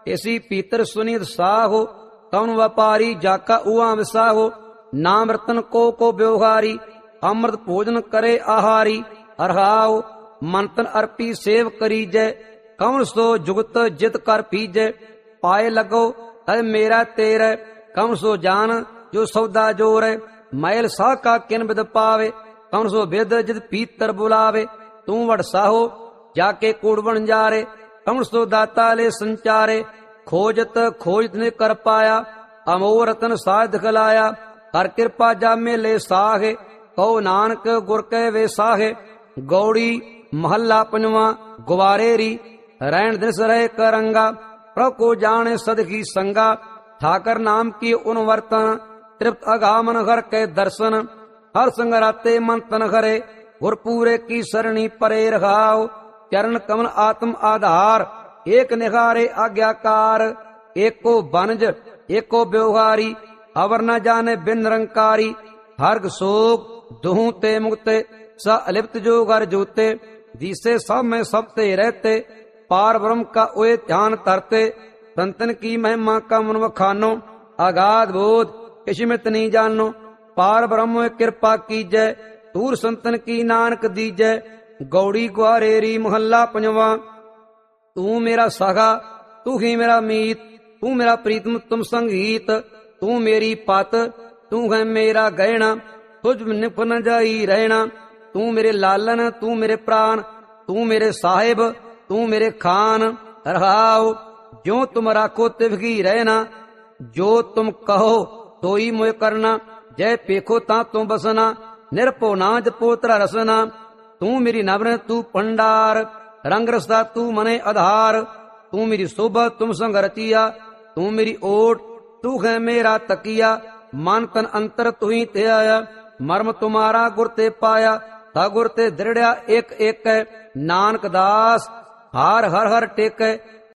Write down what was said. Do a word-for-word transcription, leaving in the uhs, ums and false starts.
इसी पीतर सुनीत साहो, कौन व्यापारी जाका उआ विसाहो। नाम रतन को को व्यवहारी, अमृत भोजन करे आहारी। अरहाओ मंतन अर्पी सेव करी जय, कौन सो जुगत जित कर पीजै। पाए लगो तय मेरा तेरे, कौन सो जान जो सौदा जोर। मैल सा का किन बिद पावे, कौन सो बिद जित पीतर बुलावे। तू वड़ साहो जाके कूड़ बन जारे, कौन सो दाता ले संचारे। खोजत खोजत ने कर पाया, अमोह रतन साध दिखलाया। कर कृपा जामे ले साहे, कहो नानक गुर के वे साहे। गौड़ी महला पंजवा गुवारे री, रैन दिस रहे करंगा। प्रभु को जाने सद की संगा, ठाकर नाम की उन वर्तन। तृप्त अगामन घर के दर्शन, हर संग राते मन तन घरे। गुरपूरे की सरणी परे रखाओ, चरण कमल आत्म आधार। एक निहारे आज्ञाकार, एक को बनज एक को व्यवहारी। अवर न जाने बिन निरंकारी, हर्ग शोक दुहू ते मुक्ते। स अलिप्त जो घर जोते, दिसे सब में सबते रहते। पार ब्रह्म का ओए ध्यान तरते, संतन की महिमा का मन वखानो। अगाध बोध किशमित नहीं जानो, पार ब्रह्म कृपा कीजै। दूर संतन की नानक दीजै। गौड़ी ग्वारेरी मोहल्ला पंजवा, तू मेरा सागा तू ही मेरा मीत। तू मेरा प्रीतम तुम संगीत, तू मेरी पत तू है मेरा गहना। तुझ निप न जाई रहना, तू मेरे लालन तू मेरे प्राण। तू मेरे साहिब तू मेरे खान। रहाओ जो तुम राखो तिवगी रहना, जो तुम कहो तो ही मोह करना। जय पेखो ता तू बसना, निरपो ना जपो तेरा रसना। तू मेरी नवरन तू भंडार, रंग रसदा तू मने आधार। तू मेरी शोभा तुम संग रचिया, तू मेरी ओट तू है मेरा तकिया। मन तन अंतर तू ही ते आया, मर्म तुम्हारा गुर ते पाया। ता गुर ते दृढ़या एक एक है, नानक दास हार हर हर टेक।